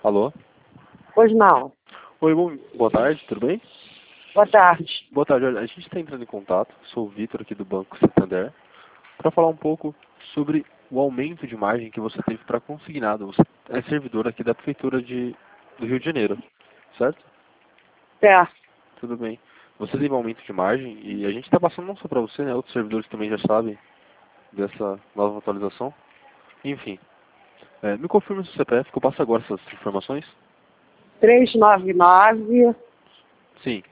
Alô? Pois não. Oi, boa tarde, tudo bem? Boa tarde. Boa tarde, olha, a gente está entrando em contato, sou o Vitor aqui do Banco Santander, para falar um pouco sobre o aumento de margem que você teve para consignado. Você é servidor aqui da Prefeitura do Rio de Janeiro, certo? Certo. Tudo bem. Você teve um aumento de margem e a gente está passando não só para você, né? Outros servidores também já sabem dessa nova atualização. Enfim, me confirme o seu CPF que eu passo agora essas informações. 399 Sim,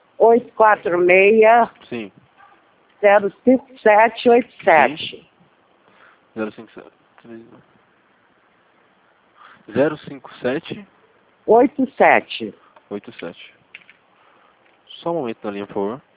846 sim. 05787. 057. 057 87. 87. Só um momento na linha, por favor.